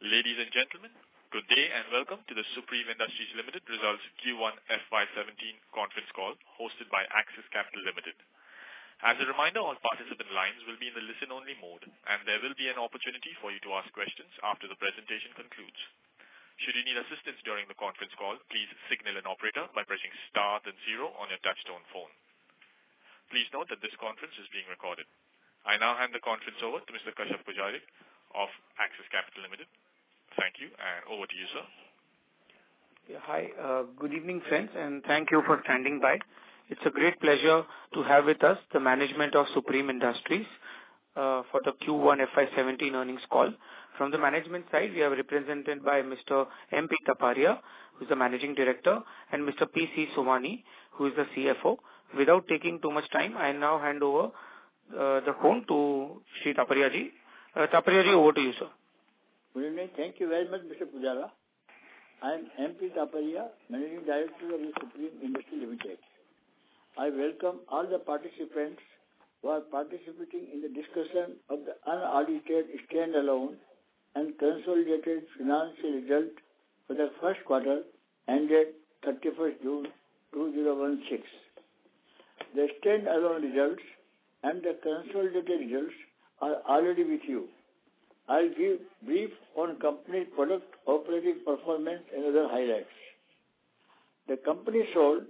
Ladies and gentlemen, good day and welcome to the Supreme Industries Limited Results Q1 FY17 conference call hosted by Axis Capital Limited. As a reminder, all participant lines will be in the listen-only mode and there will be an opportunity for you to ask questions after the presentation concludes. Should you need assistance during the conference call, please signal an operator by pressing star then 0 on your touchtone phone. Please note that this conference is being recorded. I now hand the conference over to Mr. Kashyap Pujari of Axis Capital Limited. Thank you, and over to you, sir. Yeah, hi, good evening, friends, and thank you for standing by. It's a great pleasure to have with us the management of Supreme Industries for the Q1 FY17 earnings call. From the management side, we are represented by Mr. M.P. Taparia, who is the Managing Director, and Mr. P.C. Somani, who is the CFO. Without taking too much time, I now hand over the phone to Shri Taparia ji. Taparia ji, over to you, sir. Good evening. Thank you very much, Mr. Pujara. I am M.P. Taparia, Managing Director of the Supreme Industries Limited. I welcome all the participants who are participating in the discussion of the unaudited standalone and consolidated financial result for the first quarter ended 31st June 2016. The standalone results and the consolidated results are already with you. I'll give brief on company product operating performance and other highlights. The company sold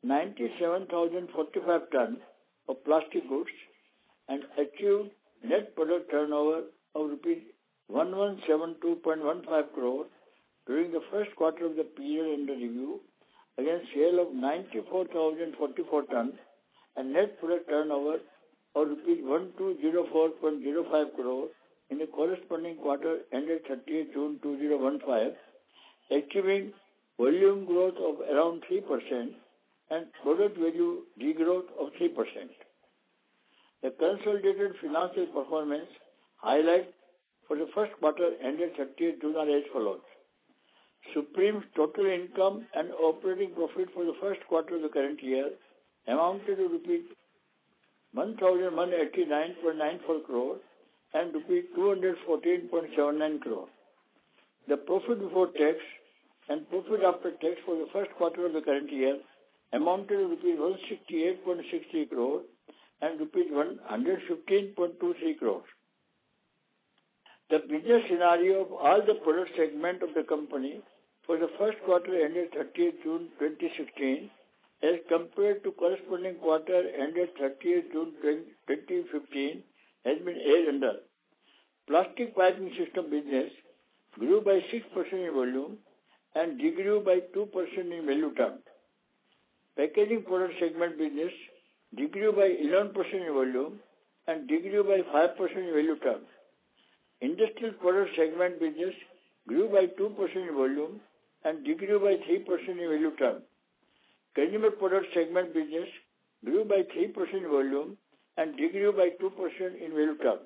97,045 tons of plastic goods and achieved net product turnover of rupees 1172.15 crore during the first quarter of the period under review against sale of 94,044 tons and net product turnover of rupees 1204.05 crore in the corresponding quarter ended 30th June 2015, achieving volume growth of around 3% and product value degrowth of 3%. The consolidated financial performance highlight for the first quarter ended 30th June are as follows. Supreme's total income and operating profit for the first quarter of the current year amounted to rupees 1,189.94 crore and rupees 214.79 crore. The profit before tax and profit after tax for the first quarter of the current year amounted to rupees 168.63 crore and rupees 115.23 crore. The business scenario of all the product segment of the company for the first quarter ended 30th June 2016 as compared to corresponding quarter ended 30th June 2015 has been as under. Plastic piping system business grew by 6% in volume and degrew by 2% in value terms. Packaging product segment business degrew by 11% in volume and degrew by 5% in value terms. Industrial product segment business grew by 2% in volume and degrew by 3% in value terms. Consumer product segment business grew by 3% in volume and degrew by 2% in value terms.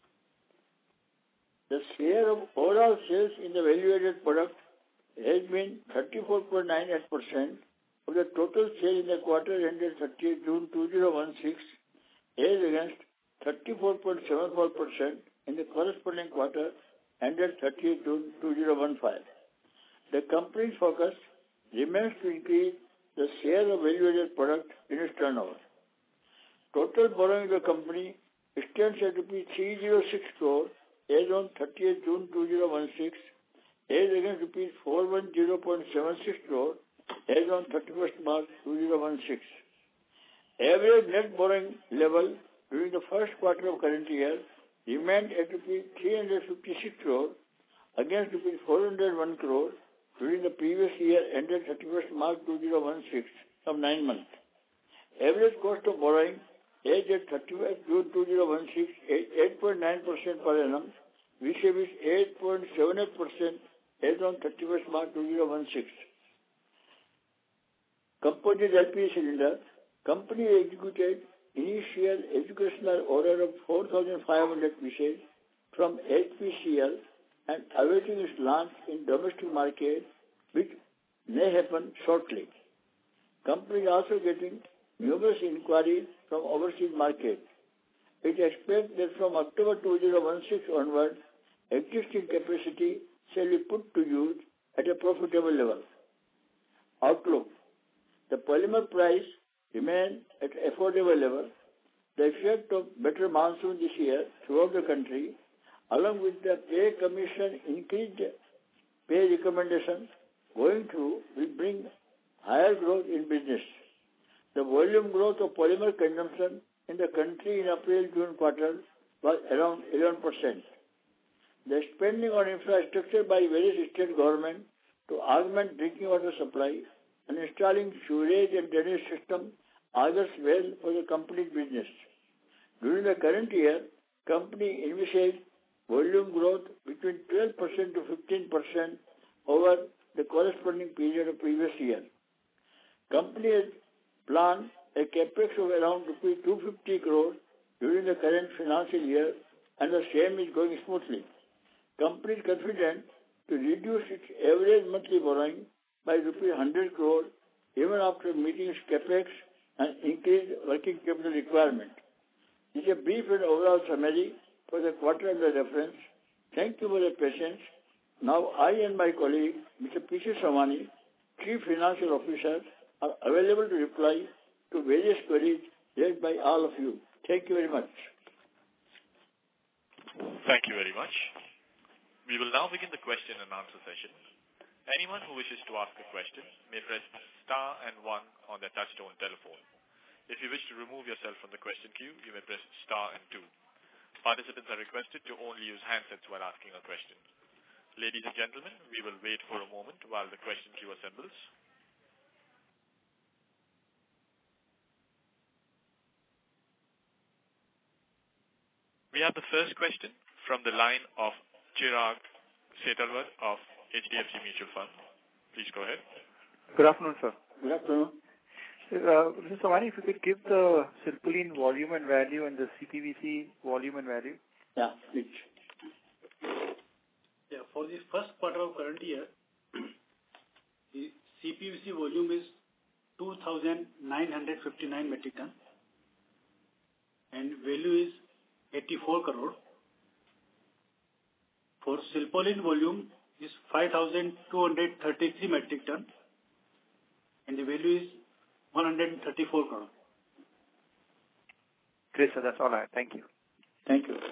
The share of overall sales in the value-added product has been 34.98% of the total sale in the quarter ended 30th June 2016 as against 34.74% in the corresponding quarter ended 30th June 2015. The company's focus remains to increase the share of value-added product in its turnover. Total borrowing of the company stands at rupees 306 crore as on 30th June 2016 as against rupees 410.76 crore as on 31st March 2016. Average net borrowing level during the first quarter of current year remained at rupees 356 crore against rupees 401 crore during the previous year ended 31st March 2016 of 9 months. Average cost of borrowing as at 31st June 2016 is 8.9% per annum, which is 8.78% as on 31st March 2016. Composite LPG cylinder, company executed initial educational order of 4,500 pieces from HPCL and awaiting its launch in domestic market, which may happen shortly. Company is also getting numerous inquiries from overseas market. It expects that from October 2016 onward, existing capacity shall be put to use at a profitable level. Outlook. The polymer price remains at affordable level. The effect of better monsoon this year throughout the country, along with the pay commission increased pay recommendations going through, will bring higher growth in business. The volume growth of polymer consumption in the country in April-June quarter was around 11%. The spending on infrastructure by various state governments to augment drinking water supply and installing sewerage and drainage system augurs well for the company's business. During the current year, company envisaged volume growth between 12% to 15% over the corresponding period of previous year. Company has planned a capex of around rupees 250 crores during the current financial year, and the same is going smoothly. Company is confident to reduce its average monthly borrowing by rupees 100 crores even after meeting its capex and increased working capital requirement. This is a brief and overall summary for the quarter under reference. Thank you for your patience. Now I and my colleague, Mr. P.C. Somani, Chief Financial Officer, are available to reply to various queries raised by all of you. Thank you very much. Thank you very much. We will now begin the question and answer session. Anyone who wishes to ask a question may press star and 1 on their touchtone telephone. If you wish to remove yourself from the question queue, you may press star and 2. Participants are requested to only use handsets while asking a question. Ladies and gentlemen, we will wait for a moment while the question queue assembles. We have the first question from the line of Chirag Setalvad of HDFC Mutual Fund. Please go ahead. Good afternoon, sir. Good afternoon. Mr. Somani, if you could give the Silpaulin volume and value and the CPVC volume and value. Yeah, please. Yeah, for the first quarter of current year, the CPVC volume is 2,959 metric ton and value is 84 crore. For Silpaulin volume is 5,233 metric ton and the value is 134 crore. Great, sir. That's all I have. Thank you. Thank you.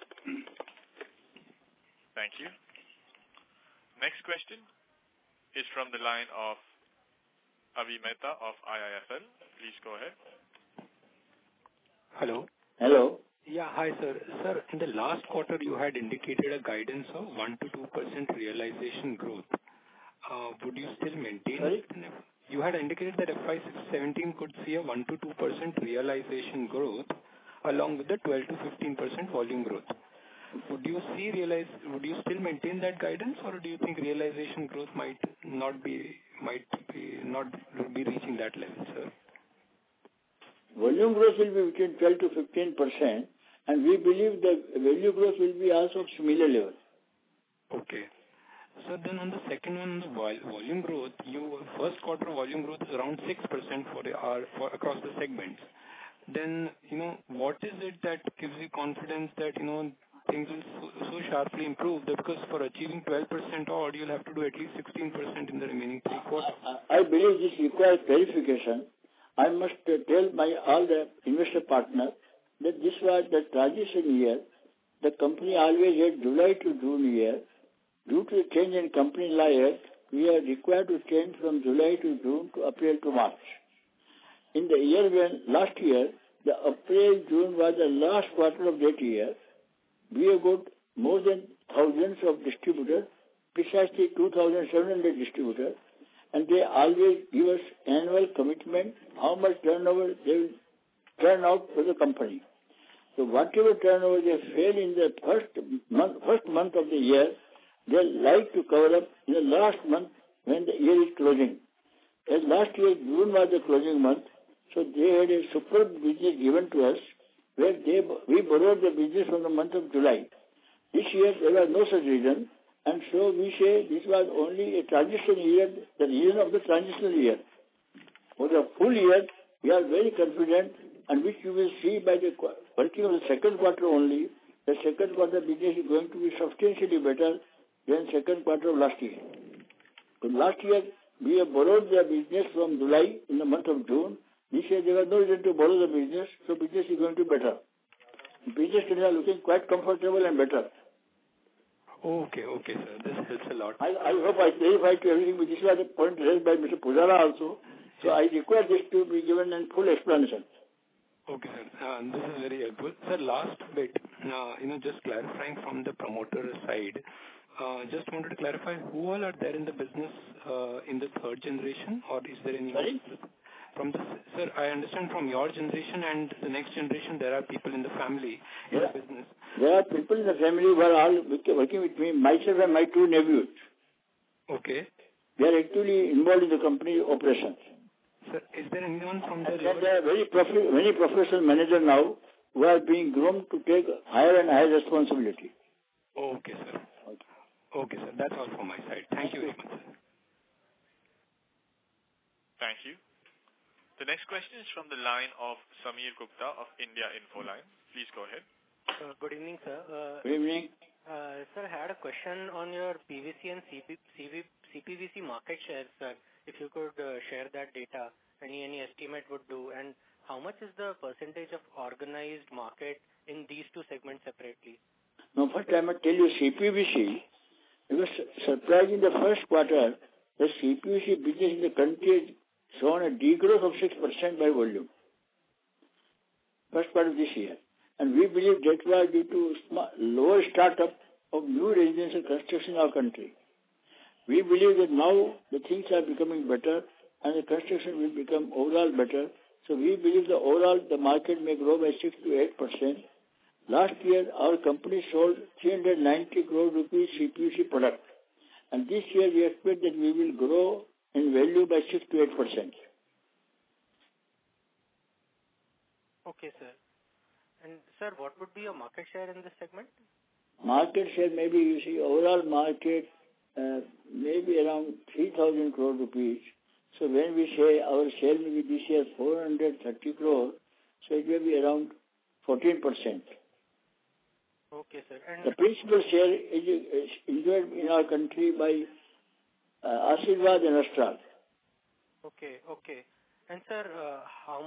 Thank you. Next question is from the line of Avi Mehta of IIFL. Please go ahead. Hello. Hello. Yeah, hi, sir. Sir, in the last quarter, you had indicated a guidance of 1 to 2% realization growth. Would you still maintain it? You had indicated that FY17 could see a 1 to 2% realization growth along with the 12 to 15% volume growth. Would you still maintain that guidance, or do you think realization growth might not be reaching that level, sir? Volume growth will be between 12 to 15%, and we believe the value growth will be also of similar level. Okay. So then on the second one, the volume growth, first quarter volume growth is around 6% for across the segments. Then, what is it that gives you confidence that, things will so sharply improve? Because for achieving 12% odd, you'll have to do at least 16% in the remaining 3 quarters. I believe this requires clarification. I must tell all the investor partners that this was the transition year. The company always had July to June year. Due to a change in company law act, we are required to change from July to June to April to March. In the year when last year, the April-June was the last quarter of that year, we have got more than thousands of distributors, precisely 2,700 distributors, and they always give us annual commitment how much turnover they will turn out for the company. So whatever turnover they fail in the first month of the year, they like to cover up in the last month when the year is closing. As last year, June was the closing month, so they had a superb business given to us where we borrowed the business from the month of July. This year, there was no such reason, and so we say this was only a transition year, the reason of the transitional year. For the full year, we are very confident, and which you will see by the working of the second quarter only. The second quarter business is going to be substantially better than second quarter of last year. So last year, we have borrowed the business from July in the month of June. This year, there was no reason to borrow the business, so business is going to be better. Business trends are looking quite comfortable and better. Okay, sir. This helps a lot. I hope I clarified to everything, but this was a point raised by Mr. Pujara also. So I require this to be given in full explanation. Okay, sir. This is very helpful. Sir, last bit, just clarifying from the promoter side, just wanted to clarify who all are there in the business in the third generation, or is there any... Sorry? Sir, I understand from your generation and the next generation, there are people in the family in the business. There are people in the family who are all working with me, myself and my two nephews. Okay. They are actually involved in the company operations. Sir, is there anyone from the... There are very professional managers now who are being groomed to take higher and higher responsibility. Okay, sir. Okay, sir. That's all from my side. Thank you very much, sir. Thank you. The next question is from the line of Samir Gupta of India Infoline. Please go ahead. Good evening, sir. Good evening. Sir, I had a question on your PVC and CPVC market shares, sir. If you could share that data, any estimate would do. And how much is the percentage of organized market in these two segments separately? Now, first I must tell you CPVC. It was surprising the first quarter, the CPVC business in the country has shown a degrowth of 6% by volume. First part of this year. And we believe that was due to lower startup of new residential construction in our country. We believe that now the things are becoming better and the construction will become overall better. So we believe the market may grow by 6 to 8%. Last year, our company sold 390 crore rupees CPVC product. And this year, we expect that we will grow in value by 6 to 8%. Okay, sir. And, sir, what would be your market share in this segment? Market share, maybe you see, overall market, maybe around 3,000 crore rupees. So when we say our sale may be this year 430 crore, so it will be around 14%. Okay, sir. And the principal share is enjoyed in our country by Ashirvad and Astral. Okay. And sir, how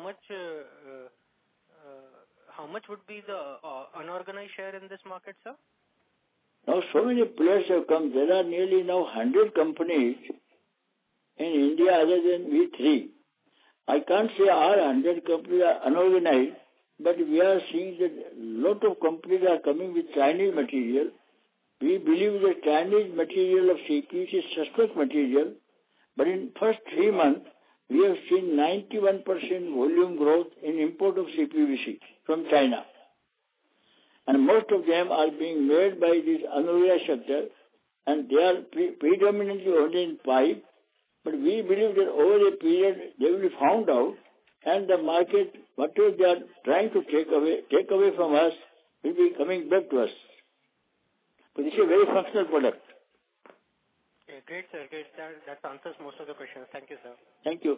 much would be the unorganized share in this market, sir? Now, so many players have come. There are nearly now 100 companies in India other than we three. I can't say all 100 companies are unorganized, but we are seeing that a lot of companies are coming with Chinese material. We believe that Chinese material of CPVC is suspect material, but in first 3 months, we have seen 91% volume growth in import of CPVC from China. And most of them are being made by this unorganized sector, and they are predominantly only in pipe. But we believe that over a period, they will be found out, and the market, whatever they are trying to take away from us, will be coming back to us. But this is a very functional product. Okay, great, sir. Great. That answers most of the questions. Thank you, sir. Thank you.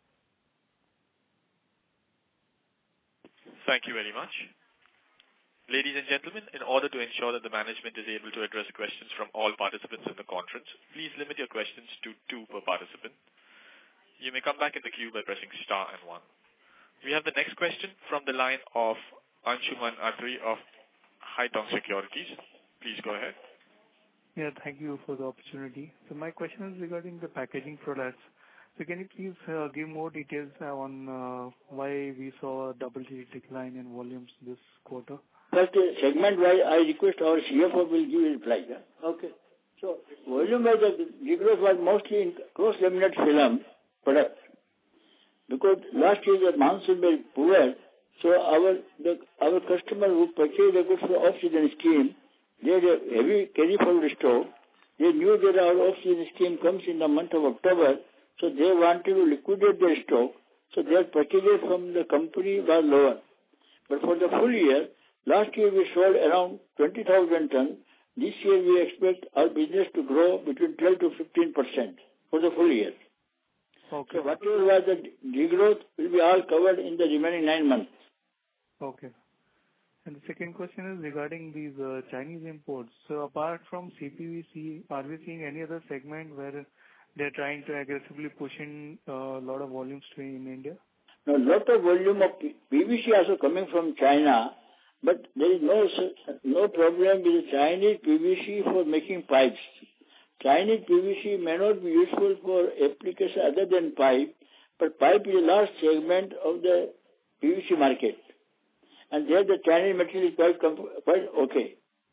Thank you very much. Ladies and gentlemen, in order to ensure that the management is able to address questions from all participants in the conference, please limit your questions to 2 per participant. You may come back in the queue by pressing star and 1. We have the next question from the line of Anshuman Atri of Haitong Securities. Please go ahead. Yeah, thank you for the opportunity. So my question is regarding the packaging products. So can you please give more details on why we saw a double-digit decline in volumes this quarter? First, segment-wise, I request our CFO will give a reply. Yeah? Okay. So, volume-wise, the degrowth was mostly in cross-laminate film product. Because last year the monsoon was poor, so our customer who purchased the goods for off-season scheme, they had a heavy carry-forward stock. They knew that our off-season scheme comes in the month of October, so they wanted to liquidate their stock. So their purchases from the company were lower. But for the full year, last year we sold around 20,000 tons. This year we expect our business to grow between 12 to 15% for the full year. Okay. So whatever was the degrowth will be all covered in the remaining 9 months. Okay. And the second question is regarding these Chinese imports. So apart from CPVC, are we seeing any other segment where they're trying to aggressively push in a lot of volumes to in India? Now, lot of volume of PVC also coming from China, but there is no problem with the Chinese PVC for making pipes. Chinese PVC may not be useful for application other than pipe, but pipe is a large segment of the PVC market. And there the Chinese material is quite okay.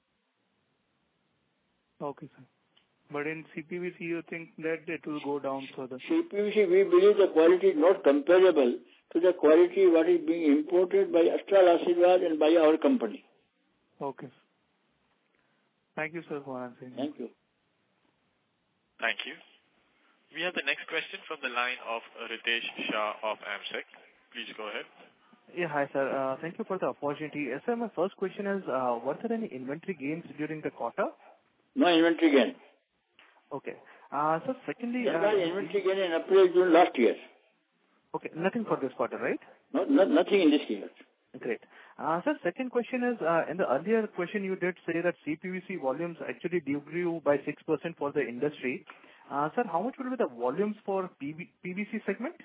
Okay, sir. But in CPVC, you think that it will go down further? CPVC, we believe the quality is not comparable to the quality what is being imported by Astral Ashirvad and by our company. Okay. Thank you, sir, for answering. Thank you. Thank you. We have the next question from the line of Ritesh Shah of AMSEC. Please go ahead. Yeah, hi, sir. Thank you for the opportunity. Sir, my first question is, were there any inventory gains during the quarter? No inventory gain. Okay. So secondly... There was inventory gain in April, June last year. Okay, nothing for this quarter, right? No, nothing in this year. Great. Sir, second question is, in the earlier question you did say that CPVC volumes actually grew by 6% for the industry. Sir, how much will be the volumes for PVC segment?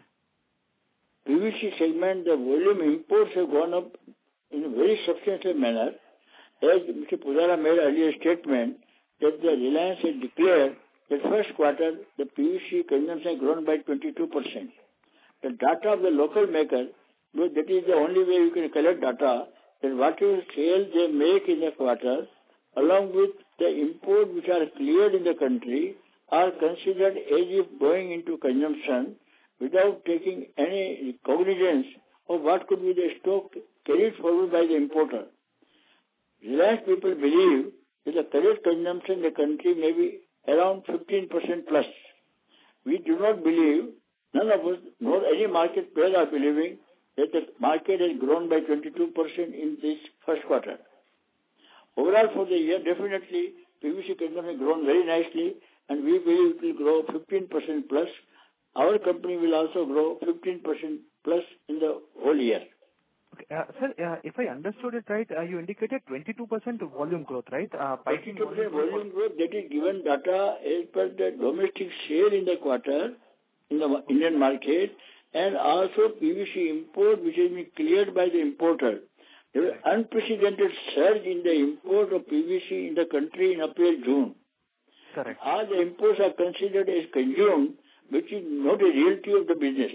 PVC segment, the volume imports have gone up in a very substantial manner. As Mr. Pujara made earlier statement that the Reliance had declared that first quarter the PVC consumption grown by 22%. The data of the local maker, that is the only way you can collect data, that whatever sales they make in a quarter, along with the import which are cleared in the country, are considered as if going into consumption without taking any cognizance of what could be the stock carried forward by the importer. Reliance people believe that the current consumption in the country may be around 15% plus. We do not believe, none of us, nor any market players are believing that the market has grown by 22% in this first quarter. Overall for the year, definitely PVC consumption has grown very nicely and we believe it will grow 15% plus. Our company will also grow 15% plus in the whole year. Okay. Sir, if I understood it right, you indicated 22% volume growth, right? 22% volume growth, that is given data as per the domestic sale in the quarter in the Indian market and also PVC import which has been cleared by the importer. There was unprecedented surge in the import of PVC in the country in April, June. Correct. All the imports are considered as consumed, which is not a reality of the business.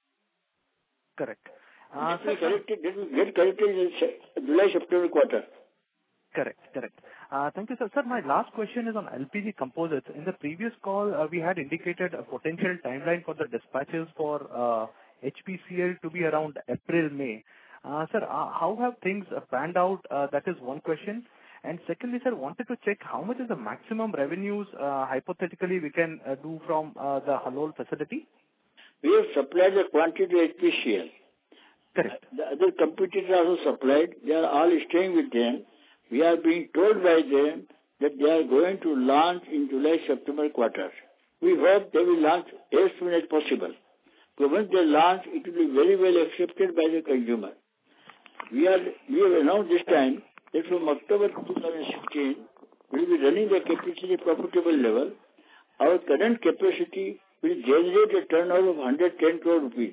Correct. That will get corrected in the July-September quarter. Correct. Thank you, sir. Sir, my last question is on LPG composites. In the previous call, we had indicated a potential timeline for the dispatches for HPCL to be around April-May. Sir, how have things panned out? That is one question. And secondly, sir, wanted to check how much is the maximum revenues hypothetically we can do from the Halol facility? We have supplied the quantity to HPCL. Correct. The other competitors are also supplied. They are all staying with them. We are being told by them that they are going to launch in July-September quarter. We hope they will launch as soon as possible. But once they launch, it will be very well accepted by the consumer. We have announced this time that from October 2016, we will be running the capacity profitable level. Our current capacity will generate a turnover of 110 crore rupees.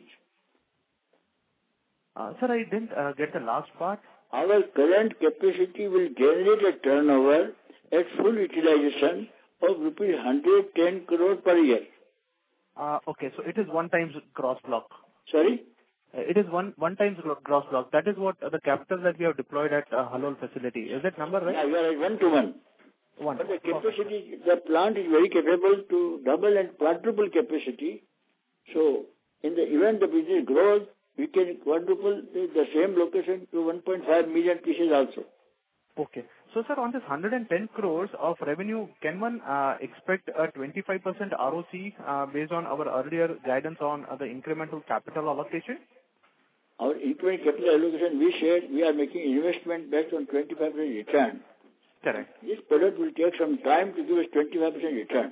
Sir, I didn't get the last part. Our current capacity will generate a turnover at full utilization of rupees 110 crore per year. Okay, so it is one times gross block. Sorry? It is one times gross block. That is what the capital that we have deployed at Halol facility. Is that number right? Yeah, we are at 1-to-1. But the capacity, the plant is very capable to double and quadruple capacity. So, in the event the business grows, we can quadruple the same location to 1.5 million pieces also. Okay. So, sir, on this 110 crores of revenue, can one expect a 25% ROC based on our earlier guidance on the incremental capital allocation? Our incremental capital allocation, we said we are making investment based on 25% return. Correct. This product will take some time to give us 25% return.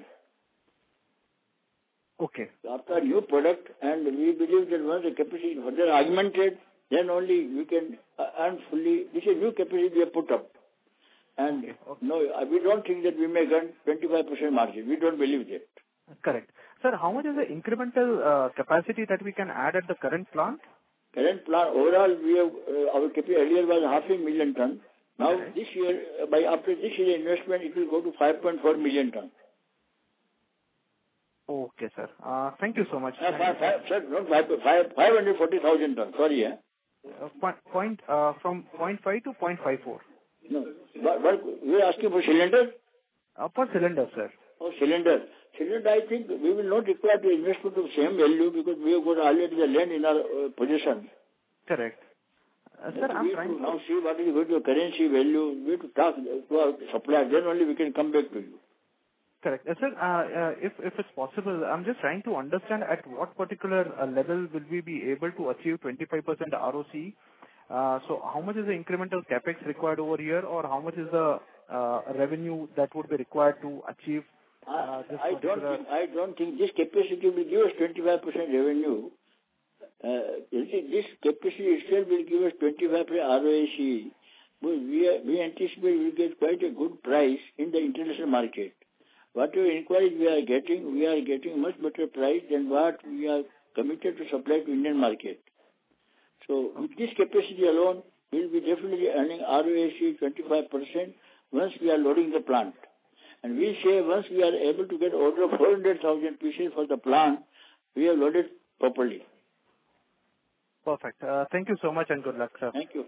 Okay. After a new product, and we believe that once the capacity is further augmented, then only we can earn fully. This is new capacity we have put up. And no, we don't think that we may earn 25% margin. We don't believe that. Correct. Sir, how much is the incremental capacity that we can add at the current plant? Current plant, overall, we have, our capacity earlier was 500,000 ton. Now, this year, after this year investment, it will go to 5.4 million ton. Okay, sir. Thank you so much. Sir, not 540,000 ton. Sorry, from 0.5 to 0.54. No, but you are asking for cylinder? For cylinder, sir. Oh, cylinder. Cylinder, I think we will not require to investment of same value because we have got already the land in our possession. Correct. Sir, I'm trying to now see what is going to currency value. We have to talk to our supplier. Then only we can come back to you. Correct. Sir, if it's possible, I'm just trying to understand at what particular level will we be able to achieve 25% ROC. So how much is the incremental capex required over here, or how much is the revenue that would be required to achieve this particular... I don't think this capacity will give us 25% revenue. This capacity itself will give us 25% ROAC. We anticipate we will get quite a good price in the international market. Whatever inquiries we are getting much better price than what we are committed to supply to Indian market. So with this capacity alone, we will be definitely earning ROAC 25% once we are loading the plant. And we say once we are able to get order of 400,000 pieces for the plant, we have loaded properly. Perfect. Thank you so much and good luck, sir. Thank you.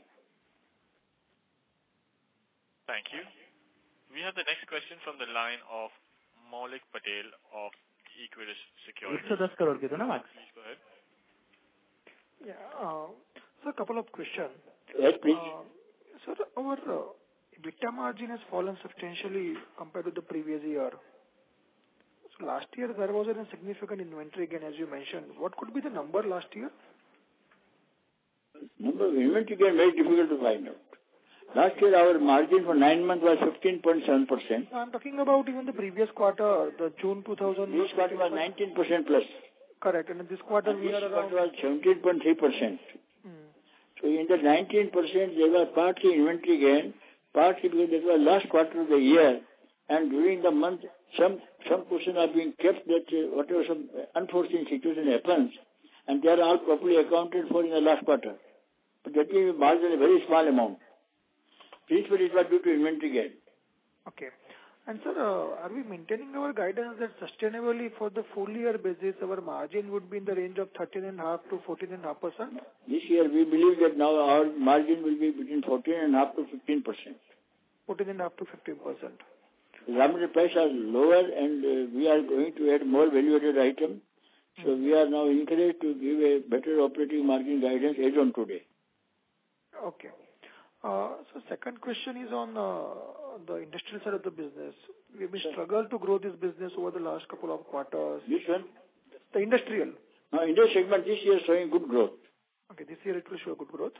Thank you. We have the next question from the line of Maulik Patel of Equirus Securities. Please go ahead. Yeah. So a couple of questions. Yes, please. Sir, our EBITDA margin has fallen substantially compared to the previous year. So last year there was a significant inventory gain, as you mentioned. What could be the number last year? Number of inventory gain very difficult to find out. Last year our margin for 9 months was 15.7%. I'm talking about even the previous quarter, the June 2000. This quarter was 19% plus. Correct. And in this quarter we are around... This quarter was 17.3%. So in the 19% there was partly inventory gain, partly because that was last quarter of the year, and during the month some portion are being kept that whatever some unforeseen situation happens, and they are all properly accounted for in the last quarter. But that is margin a very small amount. Principally it was due to inventory gain. Okay. And sir, are we maintaining our guidance that sustainably for the full year basis our margin would be in the range of 13.5% to 14.5%? This year we believe that now our margin will be between 14.5% to 15%. 14.5% to 15%. Raw material prices are lower and we are going to add more value-added item. So we are now encouraged to give a better operating margin guidance as on today. Okay. So second question is on the industrial side of the business. We have struggled to grow this business over the last couple of quarters. Which one? The industrial. Industrial segment this year is showing good growth. Okay, this year it will show good growth.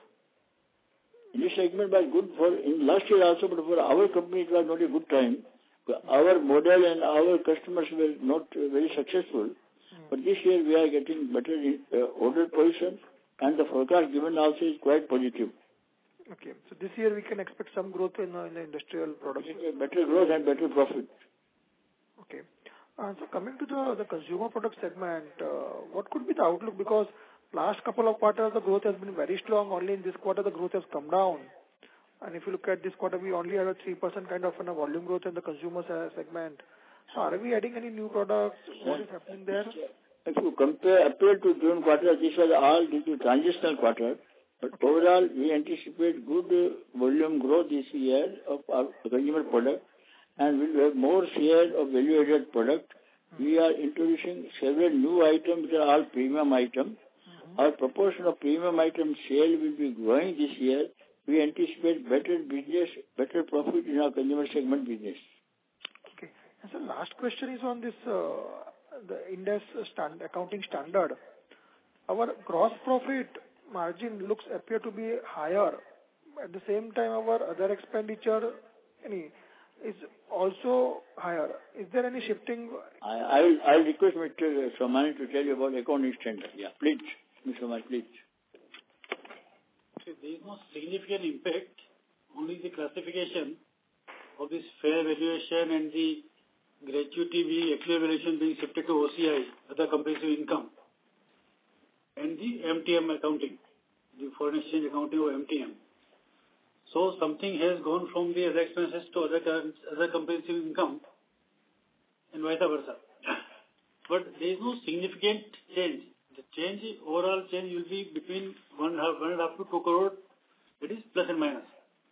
This segment was good in last year also, but for our company it was not a good time. Our model and our customers were not very successful. But this year we are getting better order position and the forecast given also is quite positive. Okay, so this year we can expect some growth in the industrial products. Better growth and better profit. Okay. So coming to the consumer product segment, what could be the outlook? Because last couple of quarters the growth has been very strong. Only in this quarter the growth has come down. And if you look at this quarter, we only have a 3% kind of volume growth in the consumer segment. So are we adding any new products? What is happening there? If you compare April to June quarter, this was all due to transitional quarter. But overall, we anticipate good volume growth this year of our consumer product, and we will have more share of value-added product. We are introducing several new items that are all premium items. Our proportion of premium item sale will be growing this year. We anticipate better business, better profit in our consumer segment business. Okay. And so last question is on this the Ind AS accounting standard. Our gross profit margin appear to be higher. At the same time, our other expenditure is also higher. Is there any shifting? I'll request Mr. Somani to tell you about accounting standard. Yeah, please, Mr. Somani, please. There is no significant impact, only the classification of this fair valuation and the gratuity actual valuation being shifted to OCI, other comprehensive income, and the MTM accounting, the foreign exchange accounting of MTM. So something has gone from the other expenses to other comprehensive income and vice versa. But there is no significant change. The overall change will be between 1.5 to 2 crore, that is plus and minus.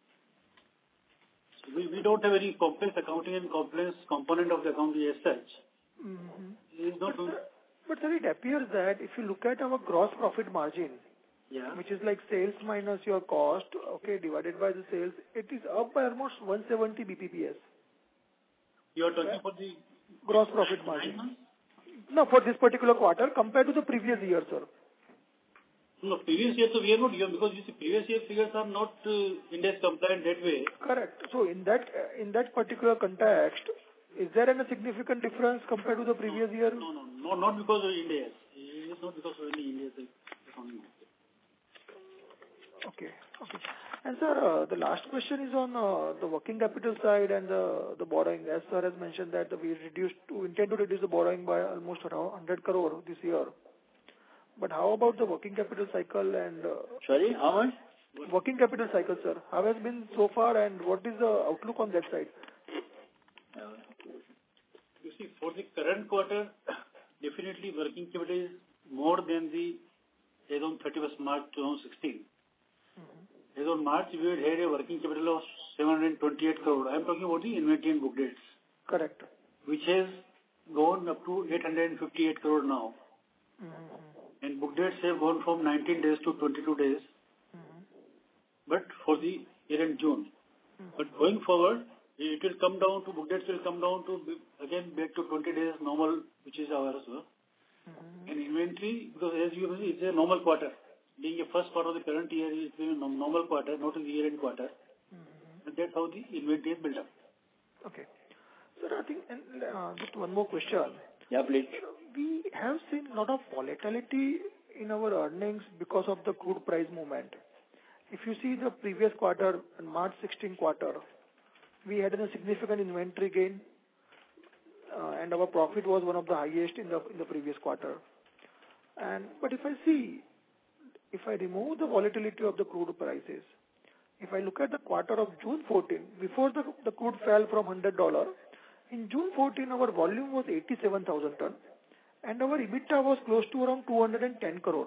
So we don't have any complex accounting and complex component of the accounting as such. It is not but sir, it appears that if you look at our gross profit margin, which is like sales minus your cost, okay, divided by the sales, it is up by almost 170 BPS. You are talking for the gross profit margin? No, for this particular quarter compared to the previous year, sir. No, previous year, so we are not here because you see previous year figures are not index compliant that way. Correct. So in that particular context, is there any significant difference compared to the previous year? No, not because of India. It is not because of any India. Okay. And sir, the last question is on the working capital side and the borrowing. As sir has mentioned that we intend to reduce the borrowing by almost around 100 crore this year. But how about the working capital cycle and... Sorry, how much? Working capital cycle, sir. How has been so far and what is the outlook on that side? You see, for the current quarter, definitely working capital is more than the as on 31st March 2016. As on March, we had a working capital of 728 crore. I am talking about the inventory and book dates. Correct. Which has gone up to 858 crore now. And book dates have gone from 19 days to 22 days. But for the year end June. But going forward, it will come down to, book dates will come down to, again, back to 20 days normal, which is ours. And inventory, because as you know, it's a normal quarter. Being a first quarter of the current year, it's a normal quarter, not in the year-end quarter. And that's how the inventory is built up. Okay. Sir, I think, and just one more question. Yeah, please. We have seen a lot of volatility in our earnings because of the crude price movement. If you see the previous quarter, March 16 quarter, we had a significant inventory gain, and our profit was one of the highest in the previous quarter. But if I remove the volatility of the crude prices, if I look at the quarter of June 14, before the crude fell from $100, in June 14 our volume was 87,000 ton, and our EBITDA was close to around 210 crore.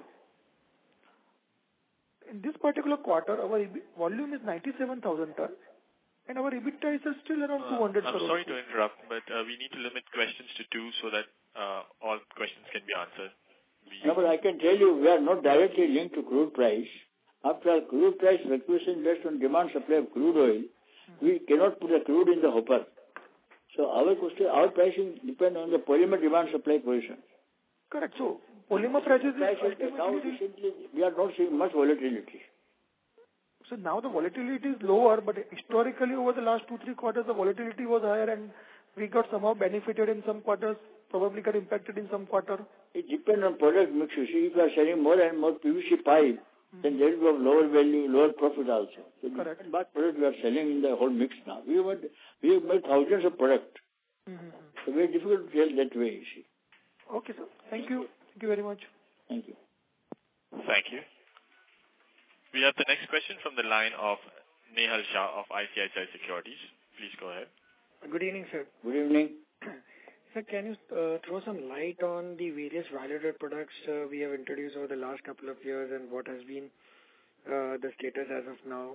In this particular quarter, our volume is 97,000 ton, and our EBITDA is still around 200 crore. I'm sorry to interrupt, but we need to limit questions to 2 so that all questions can be answered. No, but I can tell you, we are not directly linked to crude price. After all, crude price fluctuation based on demand supply of crude oil, we cannot put the crude in the hopper. So our pricing depends on the polymer demand supply position. Correct. So polymer prices we are not seeing much volatility. So now the volatility is lower, but historically over the last 2-3 quarters the volatility was higher, and we got somehow benefited in some quarters, probably got impacted in some quarter. It depends on product mix. You see, if you are selling more and more PVC pipe, then there will be of lower value, lower profit also. So correct. What product we are selling in the whole mix now? We have made thousands of products. So very difficult to sell that way, you see. Okay, sir. Thank you. Thank you very much. Thank you. Thank you. We have the next question from the line of Nehal Shah of ICICI Securities. Please go ahead. Good evening, sir. Good evening. Sir, can you throw some light on the various value-added products we have introduced over the last couple of years and what has been the status as of now?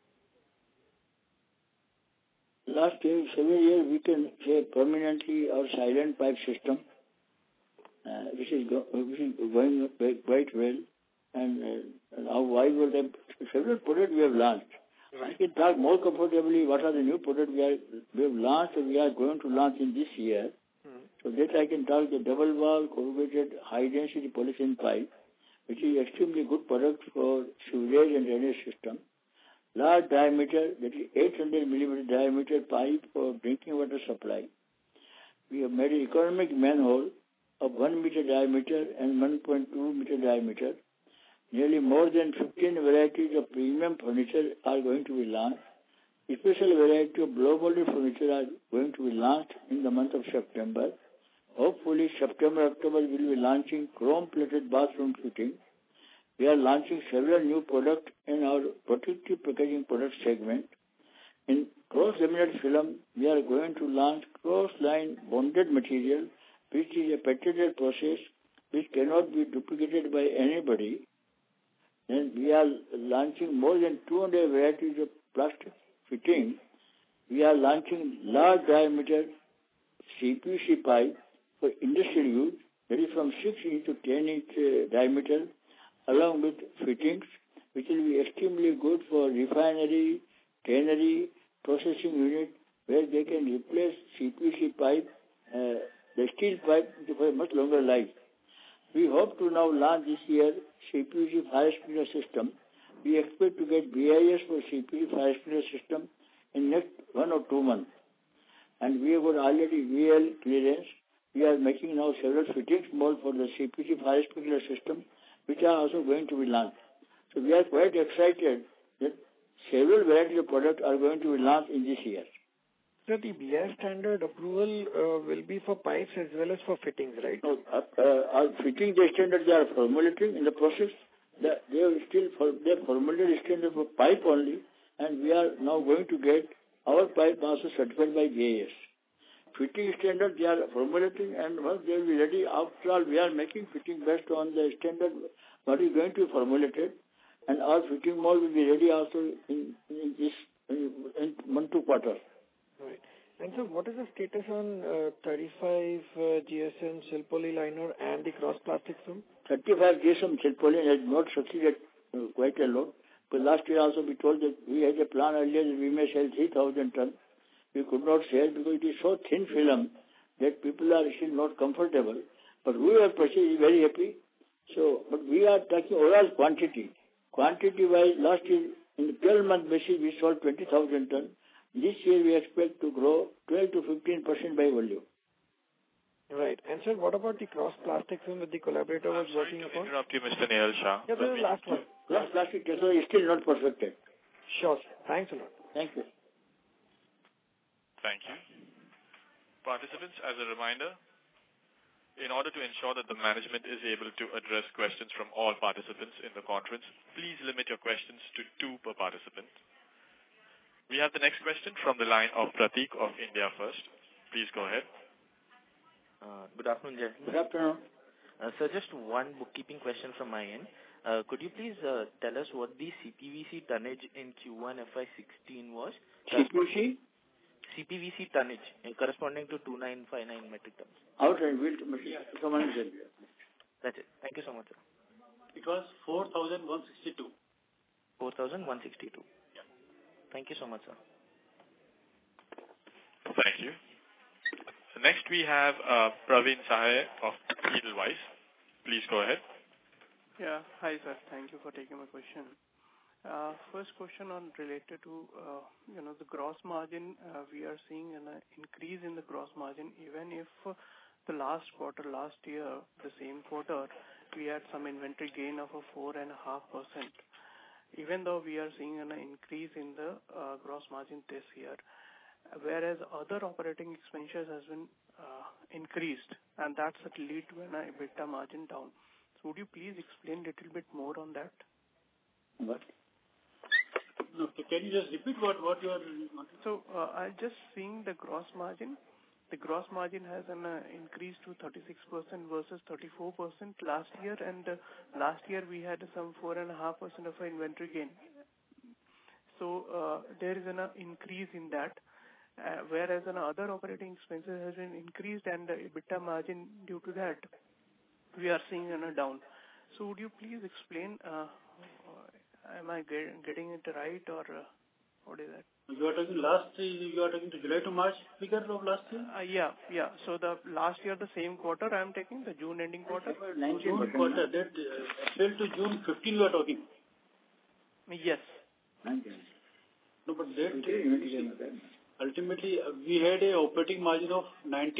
Last 7 years, we can say permanently our silent pipe system, which is going quite well, and our wide world several products we have launched. Right. I can talk more comfortably what are the new products we have launched and we are going to launch in this year. So that I can talk the double wall corrugated high density polyethylene pipe, which is extremely good product for sewerage and drainage system. Large diameter, that is 800 millimeter diameter pipe for drinking water supply. We have made an economic manhole of 1 meter diameter and 1.2 meter diameter. nearly more than 15 varieties of premium furniture are going to be launched. A special variety of blow-molded furniture are going to be launched in the month of September. Hopefully, September, October, we will be launching chrome-plated bathroom fitting. We are launching several new products in our protective packaging product segment. In cross-laminated film, we are going to launch cross-line bonded material, which is a patented process which cannot be duplicated by anybody. Then we are launching more than 200 varieties of plastic fitting. We are launching large diameter CPVC pipe for industrial use, that is from 6 inch to 10 inch diameter, along with fittings, which will be extremely good for refinery, tannery, processing unit, where they can replace CPVC pipe, the steel pipe, for a much longer life. We hope to now launch this year CPVC fire sprinkler system. We expect to get BIS for CPVC fire sprinkler system in next 1 or 2 months. And we have got already VL clearance. We are making now several fittings mold for the CPVC fire sprinkler system, which are also going to be launched. So we are quite excited that several varieties of products are going to be launched in this year. So the BIS standard approval will be for pipes as well as for fittings, right? No, our fitting the standards they are formulating in the process. They are still formulated standard for pipe only, and we are now going to get our pipe also certified by BIS. Fitting standard they are formulating, and once they will be ready, after all we are making fitting based on the standard what is going to be formulated, and our fitting mold will be ready also in 1 to quarter. Right. And so what is the status on 35 GSM Silpoly liner and the cross plastic film? 35 GSM Silpoly has not succeeded quite a lot. But last year also we told that we had a plan earlier that we may sell 3,000 tons. We could not sell because it is so thin film that people are still not comfortable. But we have purchased very happy. So, but we are talking overall quantity. Quantity-wise, last year in the 12-month basis we sold 20,000 tons. This year we expect to grow 12 to 15% by volume. Right. And sir, what about the cross plastic film that the collaborator was working upon? Interrupt you, Mr. Nehal Shah. Yeah, this is the last one. Cross plastic technology is still not perfected. Sure, sir. Thanks a lot. Thank you. Thank you. Participants, as a reminder, in order to ensure that the management is able to address questions from all participants in the conference, please limit your questions to 2 per participant. We have the next question from the line of Pratik of India First. Please go ahead. Good afternoon, gentlemen. Good afternoon. Sir, just one bookkeeping question from my end. Could you please tell us what the CPVC tonnage in Q1 FY16 was? CPVC? CPVC tonnage corresponding to 2959 metric tons. Outright built machine. That's it. Thank you so much, sir. It was 4,162. 4,162. Yeah. Thank you so much, sir. Thank you. So next we have Praveen Sahay of Edelweiss. Please go ahead. Yeah. Hi, sir. Thank you for taking my question. First question on related to, the gross margin. We are seeing an increase in the gross margin, even if the last year, the same quarter, we had some inventory gain of a 4.5%. Even though we are seeing an increase in the gross margin this year, whereas other operating expenses has been increased, and that's what lead to an EBITDA margin down. So would you please explain a little bit more on that? What? No, can you just repeat what you are... So I just seeing the gross margin. The gross margin has an increase to 36% versus 34% last year, and last year we had some 4.5% of an inventory gain. So there is an increase in that, whereas an other operating expenses has been increased, and the EBITDA margin due to that we are seeing a down. So would you please explain? Am I getting it right, or what is that? You are talking to July to March figure of last year? Yeah. So the last year, the same quarter, I am taking the June ending quarter. June quarter, that April to June 15 you are talking. Yes. No, but that ultimately we had a operating margin of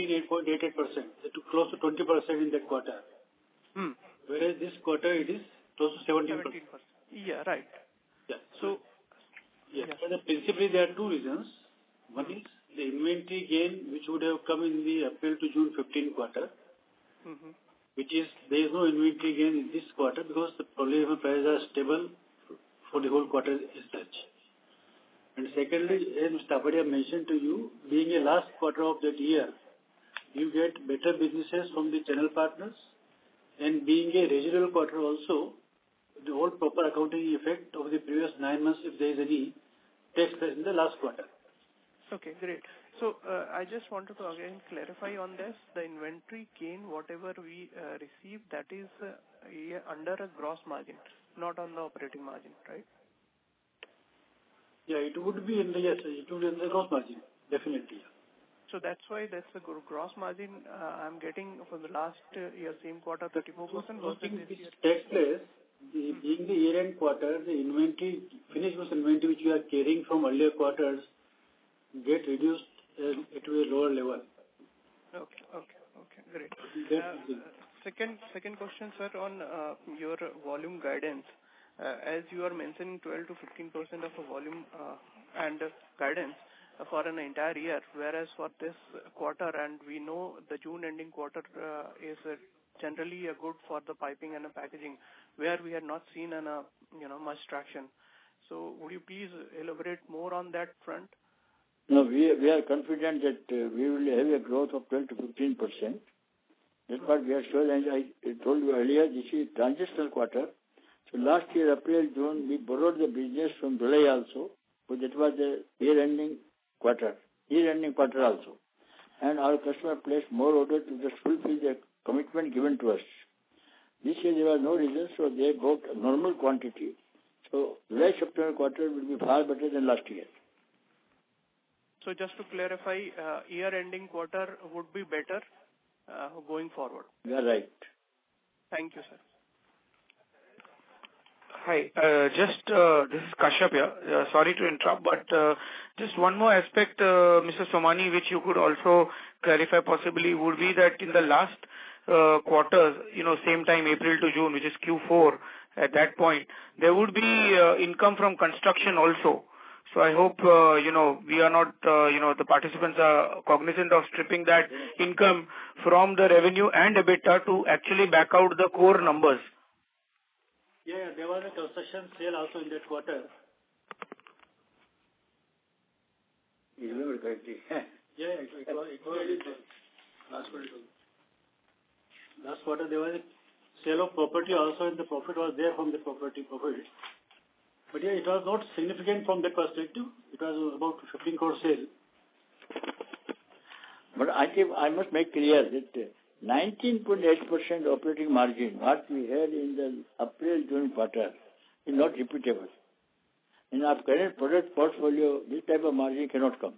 19.88%, close to 20% in that quarter. Whereas this quarter it is close to 17%. 17%. Yeah, right. Yeah. So, yeah. Principally, there are two reasons. One is the inventory gain, which would have come in the April to June 15 quarter, which is there is no inventory gain in this quarter because the polymer prices are stable for the whole quarter as such. And secondly, as Mr. Tapadia mentioned to you, being a last quarter of that year, you get better businesses from the channel partners, and being a residual quarter also, the whole proper accounting effect of the previous 9 months, if there is any, takes place in the last quarter. Okay, great. So I just wanted to again clarify on this. The inventory gain, whatever we receive, that is under a gross margin, not on the operating margin, right? Yeah, it would be in the, yes, it would be in the gross margin, definitely. Yeah. So that's why that's the gross margin I'm getting for the last year, same quarter, 34%. This takes place, being the year-end quarter, the inventory, finished goods inventory which we are carrying from earlier quarters get reduced to a lower level. Okay, great. Second question, sir, on your volume guidance. As you are mentioning 12 to 15% of the volume and guidance for an entire year, whereas for this quarter, and we know the June ending quarter is generally a good for the piping and the packaging, where we had not seen much traction. So would you please elaborate more on that front? No, we are confident that we will have a growth of 12 to 15%. That's what we are sure, and I told you earlier, this is transitional quarter. So last year, April, June, we borrowed the business from July also, but that was the year-ending quarter also. And our customer placed more orders to just fulfill the commitment given to us. This year there was no reason, so they bought a normal quantity. So July-September quarter will be far better than last year. So just to clarify, year-ending quarter would be better going forward. You are right. Thank you, sir. Hi, this is Kashyap here. Sorry to interrupt, but just one more aspect, Mr. Somani, which you could also clarify possibly, would be that in the last quarters, same time, April to June, which is Q4, at that point, there would be income from construction also. So I hope, we are not, the participants are cognizant of stripping that income from the revenue and EBITDA to actually back out the core numbers. Yeah, there was a construction sale also in that quarter. You remember correctly? Yeah, it was last quarter there was a sale of property also, and the profit was there from the property profit. But yeah, it was not significant from that perspective. It was about 15 crore sale. But I think I must make clear that 19.8% operating margin, what we had in the April-June quarter, is not repeatable. In our current product portfolio, this type of margin cannot come.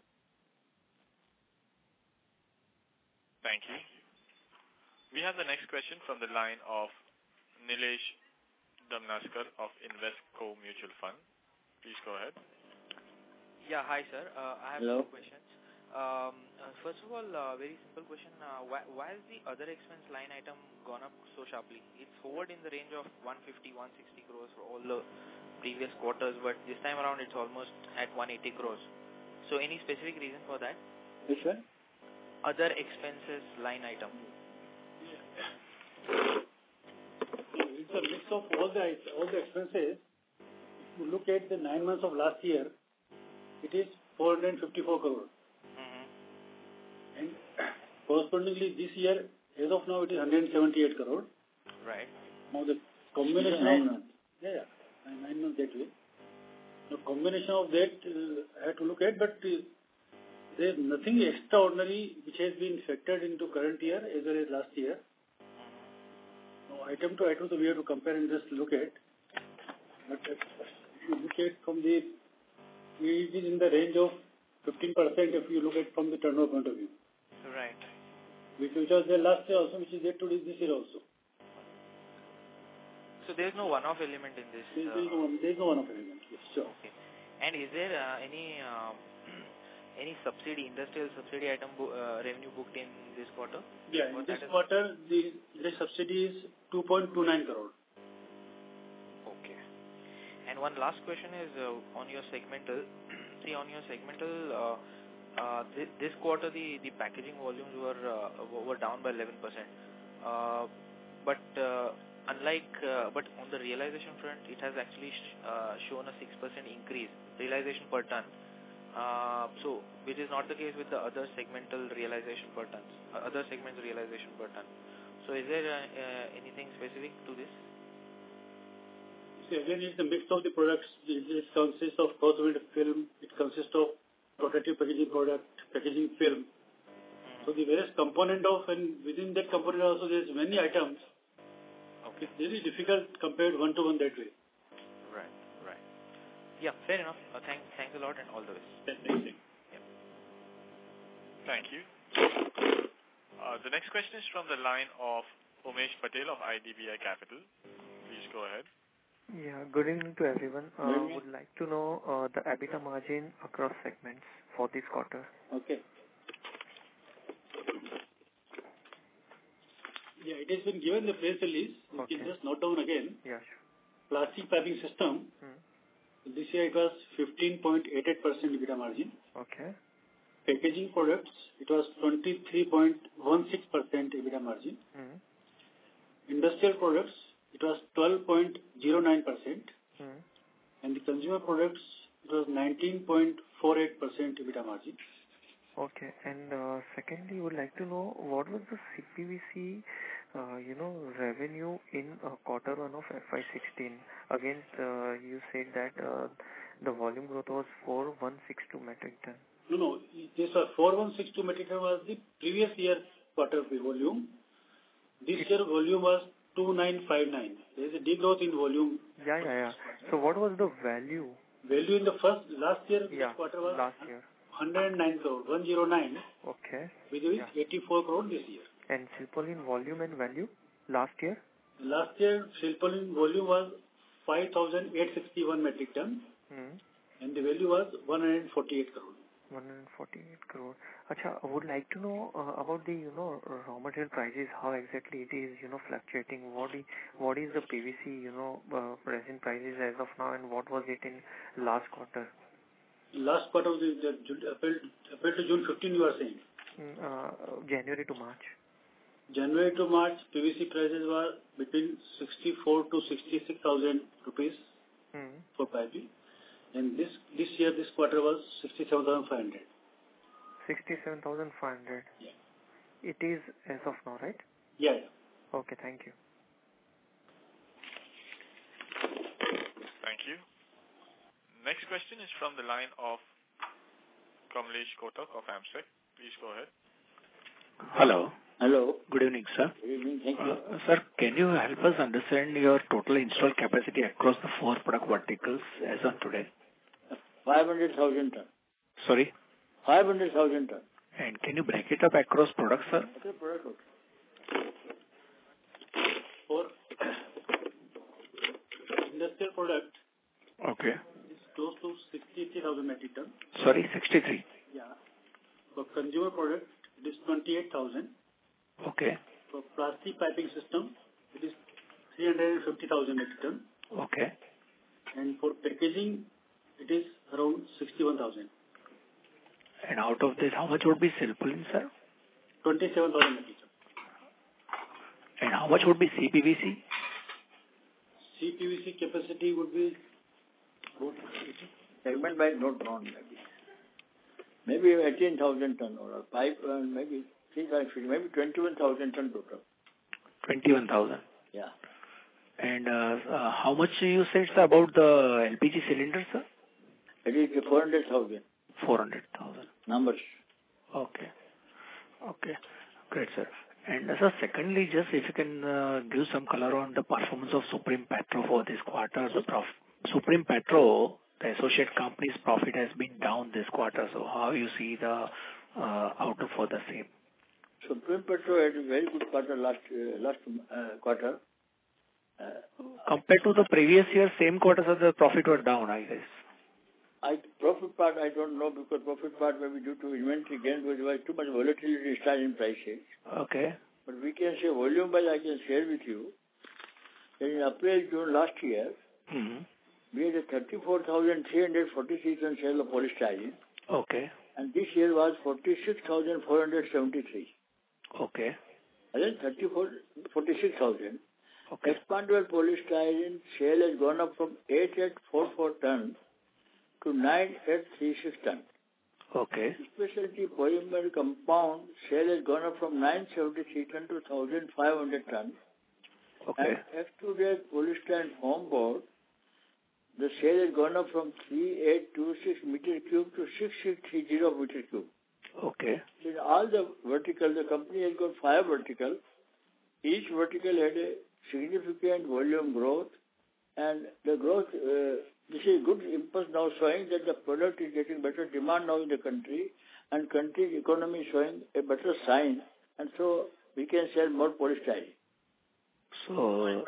Thank you. We have the next question from the line of Nilesh Damnaskar of Investco Mutual Fund. Please go ahead. Yeah, hi sir. I have two questions. First of all, very simple question. Why has the other expense line item gone up so sharply? It's hovered in the range of 150, 160 crores for all the previous quarters, but this time around it's almost at 180 crores. So any specific reason for that? Which one? Other expenses line item. It's a mix of all the expenses. If you look at the 9 months of last year, it is 454 crores. And correspondingly this year, as of now, it is 178 crore. Right. Now the combination 9 months. Yeah, 9 months that way. The combination of that I have to look at, but there is nothing extraordinary which has been factored into current year as well as last year. Now item to item, so we have to compare and just look at. But if you look at from the, it is in the range of 15% if you look at from the turnover point of view. Right. Which was there last year also, which is there today this year also. So there is no one-off element in this? There is no one-off element, yes, sure. Okay. And is there any subsidy, industrial subsidy item revenue booked in this quarter? Yeah, in this quarter, the subsidy is 2.29 crore. And one last question is on your segmental. See, on your segmental, this quarter the packaging volumes were down by 11%. But on the realization front, it has actually shown a 6% increase realization per ton. So, which is not the case with the other segmental realization per ton, other segments realization per ton. So, is there anything specific to this? See, again, it's a mix of the products. It consists of photovoltaic film. It consists of protective packaging product, packaging film. So the various component of, and within that component also there's many items. Okay. It's really difficult compared one to one that way. Right. Yeah, fair enough. Thanks a lot and all the best. Thank you. Yeah. Thank you. The next question is from the line of Umesh Patel of IDBI Capital. Please go ahead. Yeah, good evening to everyone. Would like to know the EBITDA margin across segments for this quarter. Okay. Yeah, it has been given the press release. You can just note down again. Yeah, sure. Plastic piping system. This year it was 15.88% EBITDA margin. Okay. Packaging products, it was 23.16% EBITDA margin. Industrial products, it was 12.09%. And the consumer products, it was 19.48% EBITDA margin. Okay. And secondly, would like to know what was the CPVC, revenue in quarter one of FY16. Against, you said that the volume growth was 4162 metric ton. No. This was 4162 metric ton was the previous year quarter volume. This year volume was 2959. There is a degrowth in volume. Yeah. So what was the value? Value in the last year quarter was last year. 109 crore, 109. Okay. Which is 84 crore this year. And Silpaulin volume and value last year? Last year Silpaulin volume was 5,861 metric ton. And the value was 148 crore. 148 crore. Acha, I would like to know about the raw material prices, how exactly it is fluctuating. What is the PVC present prices as of now, and what was it in last quarter? Last quarter was April to June 15 you are saying? January to March. January to March PVC prices were between 64 to 66,000 rupees for piping. And this year, this quarter was 67,500. 67,500. Yeah. It is as of now, right? Yeah. Okay, thank you. Thank you. Next question is from the line of Kamlesh Kotak of AMSEC. Please go ahead. Hello. Hello. Good evening, sir. Good evening. Thank you. Sir, can you help us understand your total installed capacity across the 4 product verticals as on today? 500,000 ton. Sorry? 500,000 ton. And can you break it up across products, sir? Okay, product. For industrial product, okay, it's close to 63,000 metric ton. Sorry, 63? Yeah. For consumer product, it is 28,000. Okay. For plastic piping system, it is 350,000 metric ton. Okay. And for packaging, it is around 61,000. And out of this, how much would be Silpaulin, sir? 27,000 metric ton. And how much would be CPVC? CPVC capacity would be segment by not drawn maybe 18,000 ton or pipe maybe 3,000, maybe 21,000 ton total. 21,000. Yeah. And how much you said, sir, about the LPG cylinder, sir? It is 400,000. 400,000. Numbers. Okay. Great, sir. And sir, secondly, just if you can give some color on the performance of Supreme Petro for this quarter. Supreme Petro, the associate company's profit has been down this quarter. So how you see the outlook for the same? Supreme Petro had a very good quarter last quarter. Compared to the previous year, same quarter, so the profit was down, I guess. Profit part I don't know, because profit part may be due to inventory gain, because there was too much volatility in prices. Okay. But we can say volume wise I can share with you that in April, June last year, we had a 34,343 ton sale of polystyrene. Okay. And this year was 46,473. Okay. And then 46,000. Okay. Expandable polystyrene sale has gone up from 8,844 ton to 9,836 ton. Okay. Specialty polymer compound sale has gone up from 973 ton to 1,500 ton. Okay. And extruded polystyrene foam board, the sale has gone up from 3,826 meter cube to 6,630 meter cube. Okay. So in all the vertical, the company has got 5 vertical. Each vertical had a significant volume growth, and the growth, this is good impulse now showing that the product is getting better demand now in the country, and country's economy is showing a better sign, and so we can sell more polystyrene. So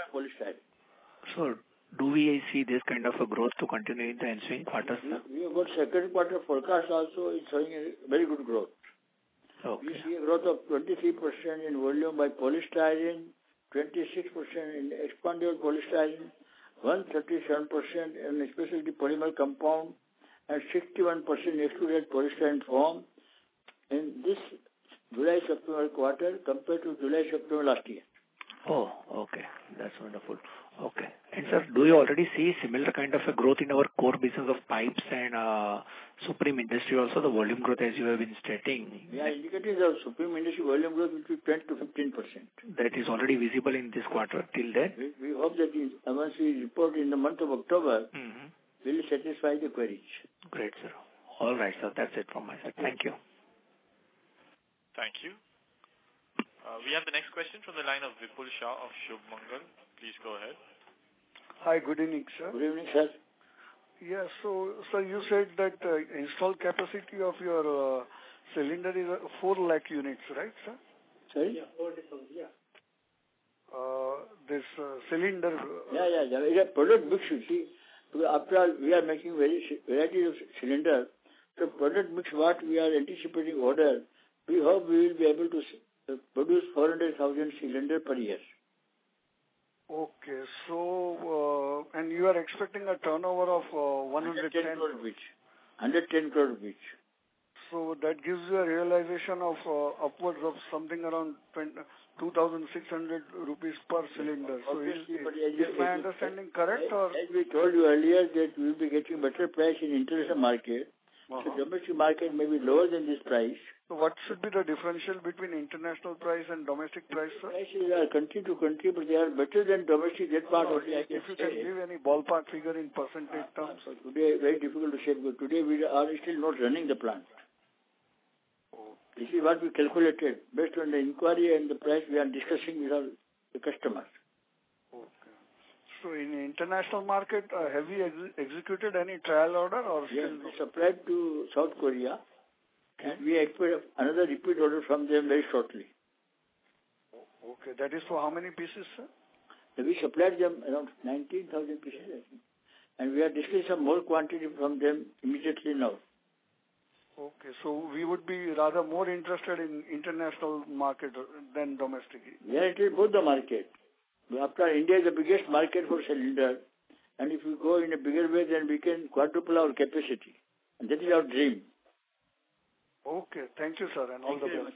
do we see this kind of a growth to continue in the ensuing quarters? We have got second quarter forecast also is showing a very good growth. Okay. We see a growth of 23% in volume by polystyrene, 26% in expandable polystyrene, 137% in specialty polymer compound, and 61% in extruded polystyrene foam in this July-September quarter compared to July-September last year. Oh, okay. That's wonderful. Okay. And sir, do you already see similar kind of a growth in our core business of pipes and Supreme Industry also, the volume growth as you have been stating? We are indicating the Supreme Industry volume growth will be 10 to 15%. That is already visible in this quarter till then? We hope that once we report in the month of October, will satisfy the queries. Great, sir. All right, sir. That's it from my side. Thank you. Thank you. We have the next question from the line of Vipul Shah of Shubh Mangal. Please go ahead. Hi, good evening, sir. Good evening, sir. Yeah, so you said that installed capacity of your cylinder is 4 lakh units, right, sir? Sorry? Yeah, 40,000, yeah. This cylinder... Yeah. It's a product mix, you see. After all, we are making variety of cylinder. So product mix, what we are anticipating order, we hope we will be able to produce 400,000 cylinder per year. Okay, so, and you are expecting a turnover of 110 crore rupees. 110 crore rupees. So that gives you a realization of upwards of something around 2,600 rupees per cylinder. So is my understanding correct? Or? As we told you earlier that we will be getting better price in international market. So domestic market may be lower than this price. So what should be the differential between international price and domestic price, sir? Prices are country to country, but they are better than domestic. That part only I can If you can give any ballpark figure in percentage terms. Today, very difficult to say, because today we are still not running the plant. This is what we calculated. Based on the inquiry and the price we are discussing with the customers. Okay. So in the international market, have you executed any trial order? Or yes, we supplied to South Korea. And we expect another repeat order from them very shortly. Okay, that is for how many pieces, sir? We supplied them around 19,000 pieces, I think. And we are discussing some more quantity from them immediately now. Okay, so we would be rather more interested in international market than domestic. Yeah, it is both the market. After all, India is the biggest market for cylinder. And if we go in a bigger way, then we can quadruple our capacity. And that is our dream. Okay, thank you, sir, and all the best.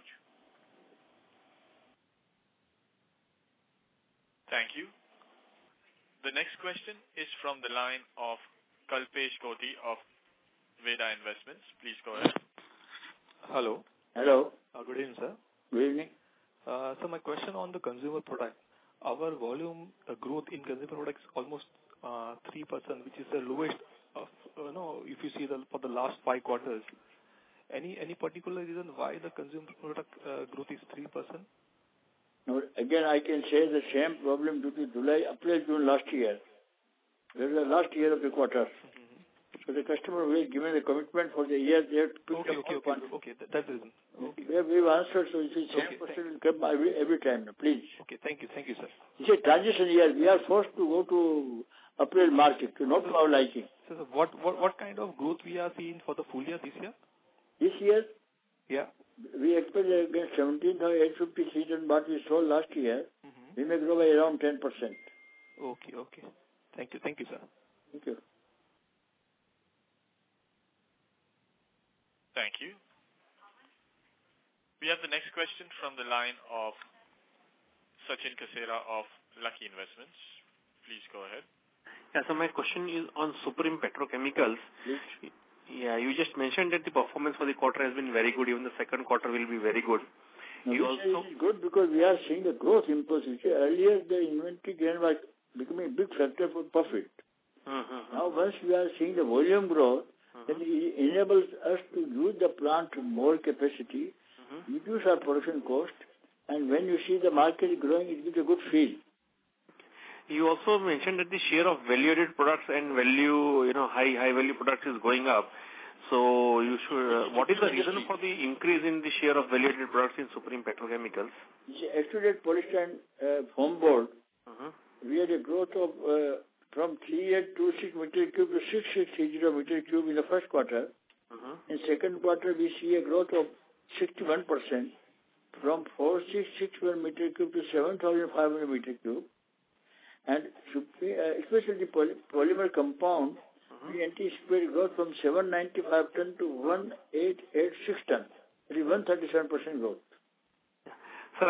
Thank you. The next question is from the line of Kalpesh Koti of Veda Investments. Please go ahead. Hello. Hello. Good evening, sir. Good evening. So my question on the consumer product. Our volume growth in consumer products almost 3%, which is the lowest of, if you see for the last 5 quarters. Any particular reason why the consumer product growth is 3%? No, again, I can say the same problem due to April, June last year. This is the last year of the quarter. So the customer will given the commitment for the year. They have to pick Okay. That's the reason. Okay. We have answered, so it's the same question will come every time. Please. Okay, thank you, sir. It's a transition year. We are forced to go to April market, not to our liking. So what kind of growth we are seeing for the full year this year? This year? Yeah. We expect against 17,853 ton what we sold last year. We may grow by around 10%. Okay. Thank you, sir. Thank you. Thank you. We have the next question from the line of Sachin Kasera of Lucky Investments. Please go ahead. Yeah, so my question is on Supreme Petrochemicals. Yeah, you just mentioned that the performance for the quarter has been very good. Even the second quarter will be very good. Now, you also is good because we are seeing the growth impulse. Earlier, the inventory gain was becoming a big factor for profit. Now, once we are seeing the volume growth, then it enables us to use the plant to more capacity, reduce our production cost, and when you see the market growing, it gives a good feel. You also mentioned that the share of value-added products and high-value products is going up. So, you should. What is the reason for the increase in the share of value-added products in Supreme Petrochemicals? Extruded polyester foam board. We had a growth of from 3826 meter cube to 6630 meter cube in the first quarter. In second quarter, we see a growth of 61% from 4661 meter cube to 7500 meter cube. And especially polymer compound, we anticipate growth from 795 ton to 1886 ton. It is 137% growth. Sir,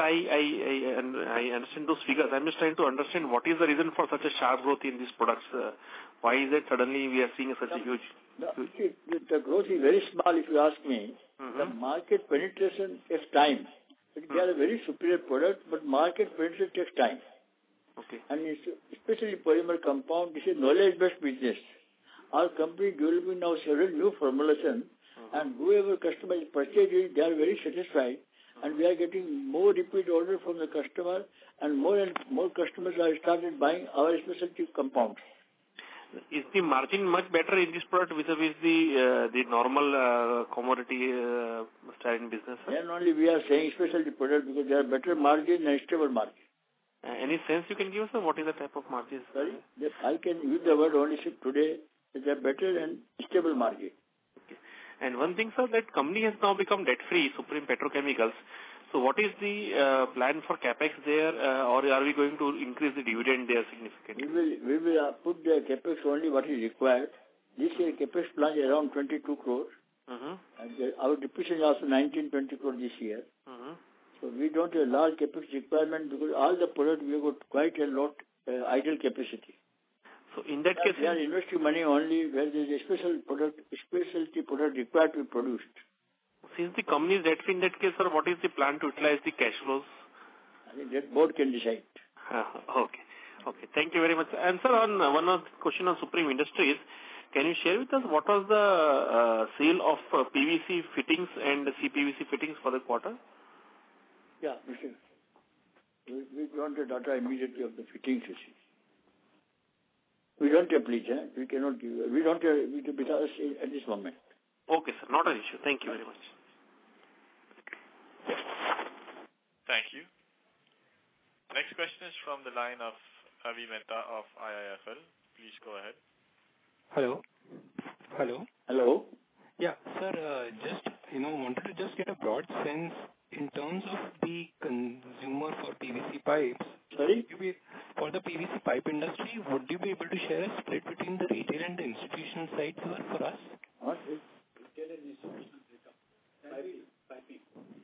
I understand those figures. I'm just trying to understand what is the reason for such a sharp growth in these products. Why is it suddenly we are seeing such a huge... The growth is very small if you ask me. The market penetration takes time. They are a very superior product, but market penetration takes time. Okay. And especially polymer compound, this is knowledge-based business. Our company is developing now several new formulations, and whoever customer is purchasing, they are very satisfied, and we are getting more repeat orders from the customer, and more customers are started buying our specialty compounds. Is the margin much better in this product vis-a-vis the normal commodity style business? Then only we are saying specialty product because they are better margin and stable margin. Any sense you can give us? What is the type of margins? Sorry? I can use the word only today. They are better and stable margin. Okay. And one thing, sir, that company has now become debt-free, Supreme Petrochemicals. So what is the plan for capex there, or are we going to increase the dividend there significantly? We will put the capex only what is required. This year capex plan is around 22 crores. And our depreciation is also 19-20 crores this year. So we don't have large capex requirement because all the products we have got quite a lot idle capacity. So in that case, we are investing money only where there is a specialty product required to be produced. Since the company is debt-free in that case, sir, what is the plan to utilize the cash flows? I think that board can decide. Okay. Thank you very much. And sir, on one of the question on Supreme Industries, can you share with us what was the sale of PVC fittings and CPVC fittings for the quarter? Yeah, Mr. We don't have data immediately of the fittings, you see. We don't have bleach, we cannot give. We don't have it with us at this moment. Okay, sir, not an issue. Thank you very much. Thank you. Next question is from the line of Avi Mehta of IIFL. Please go ahead. Hello. Yeah, sir, just, wanted to just get a broad sense in terms of the consumer for PVC pipes. Sorry? For the PVC pipe industry, would you be able to share a split between the retail and the institutional side for us? What is retail and institutional breakup? Piping.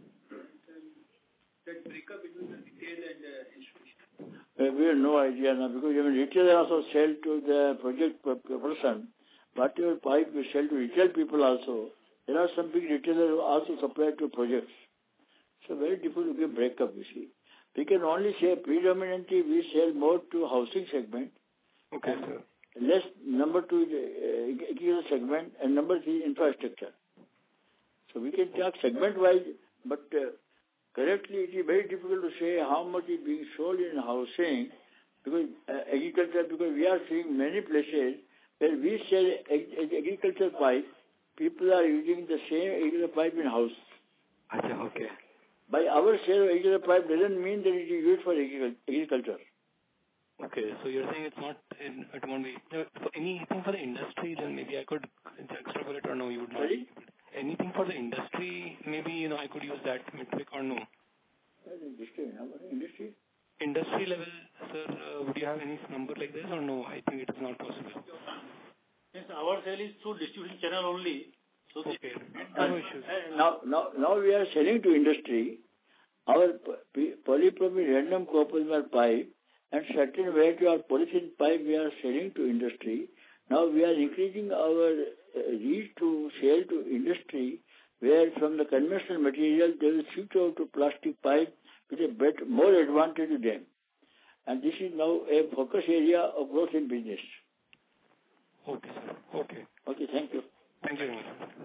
That breakup between the retail and the institutional. We have no idea now because even retail also sell to the project person. Whatever pipe we sell to retail people also. There are some big retailers who also supply to projects. So very difficult to give breakup, you see. We can only say predominantly we sell more to housing segment. Okay, sir. Less number to the agricultural segment and number 3 infrastructure. So we can talk segment-wise, but correctly it is very difficult to say how much is being sold in housing because agriculture, because we are seeing many places where we sell agricultural pipe, people are using the same agricultural pipe in house. Okay. By our sale of agricultural pipe doesn't mean that it is used for agriculture. Okay, so you're saying it won't be. For anything for the industry, then maybe I could extrapolate or no, you would not. Sorry? Anything for the industry, maybe, I could use that metric or no? Industry? Industry level, sir, would you have any number like this or no? I think it is not possible. Yes, our sale is through distribution channel only. So Okay. No issues. Now we are selling to industry our polypropylene random copolymer pipe and certain variety of polythene pipe we are selling to industry. Now we are increasing our reach to sell to industry, where from the conventional material they will switch over to plastic pipe with a better, more advantage to them. And this is now a focus area of growth in business. Okay, sir. Okay. Okay, thank you. Thank you.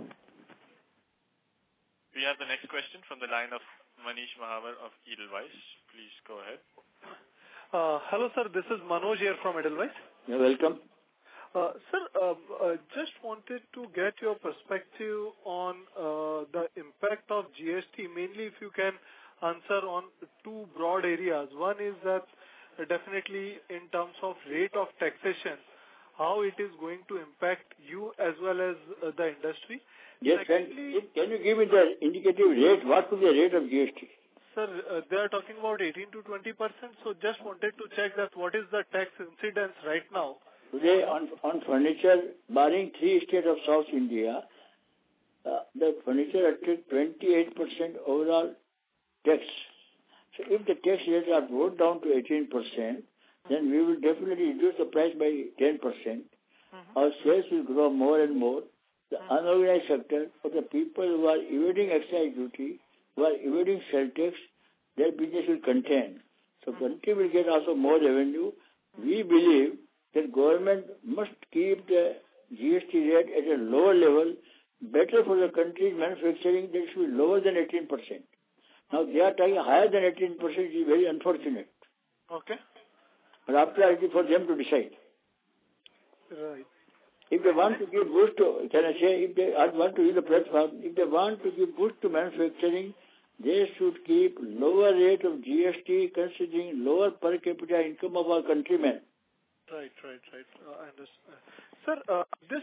We have the next question from the line of Manish Mahavar of Edelweiss. Please go ahead. Hello, sir. This is Manoj here from Edelweiss. You're welcome. Sir, just wanted to get your perspective on the impact of GST, mainly if you can answer on two broad areas. One is that definitely in terms of rate of taxation, how it is going to impact you as well as the industry. Yes, secondly, can you give me the indicative rate? What could be the rate of GST? Sir, they are talking about 18 to 20%, so just wanted to check that what is the tax incidence right now. Today on furniture, barring 3 states of South India, the furniture attracts 28% overall tax. So if the tax rates are brought down to 18%, then we will definitely reduce the price by 10%. Our sales will grow more and more. The unorganized sector, for the people who are evading excise duty, who are evading sales tax, their business will contain. So country will get also more revenue. We believe that government must keep the GST rate at a lower level, better for the country's manufacturing, that should be lower than 18%. Now they are trying higher than 18%, which is very unfortunate. Okay. But after it is for them to decide. Right. If they want to give boost to, can I say, if they want to use the platform, if they want to give boost to manufacturing, they should keep lower rate of GST considering lower per capita income of our countrymen. Right. I understand. Sir, this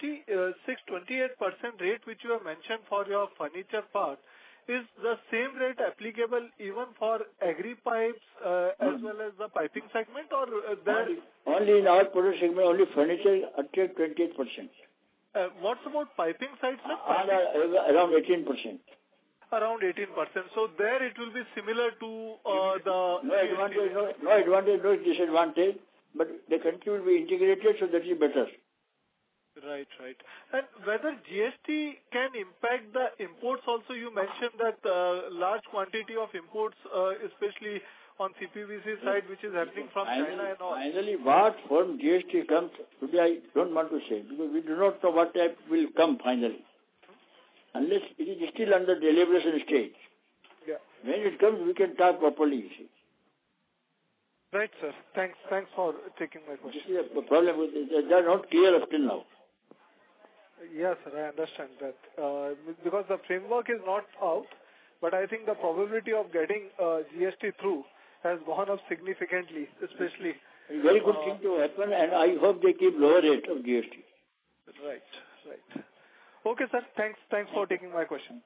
28% rate which you have mentioned for your furniture part, is the same rate applicable even for agri pipes as well as the piping segment, or only in our product segment, only furniture attract 28%. What's about piping side, sir? Around 18%. Around 18%. So there it will be similar to the... No advantage, no disadvantage, but the country will be integrated, so that is better. Right. And whether GST can impact the imports also, you mentioned that large quantity of imports, especially on CPVC side, which is happening from China and all. Finally, what form GST comes, today I don't want to say, because we do not know what type will come finally. Unless it is still under deliberation stage. Yeah. When it comes, we can talk properly, you see. Right, sir. Thanks for taking my question. This is a problem with it. They are not clear up till now. Yes, sir, I understand that. Because the framework is not out, but I think the probability of getting GST through has gone up significantly, especially... Very good thing to happen, and I hope they keep lower rate of GST. Right. Okay, sir. Thanks for taking my question.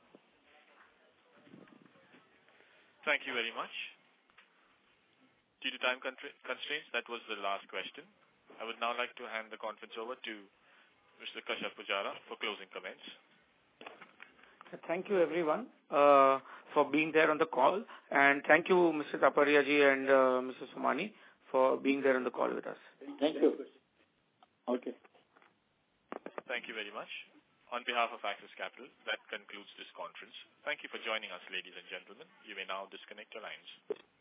Thank you very much. Due to time constraints, that was the last question. I would now like to hand the conference over to Mr. Kashyap Pujara for closing comments. Thank you, everyone, for being there on the call. And thank you, Mr. Taparia ji and Mr. Somani, for being there on the call with us. Thank you. Okay. Thank you very much. On behalf of Axis Capital, that concludes this conference. Thank you for joining us, ladies and gentlemen. You may now disconnect your lines.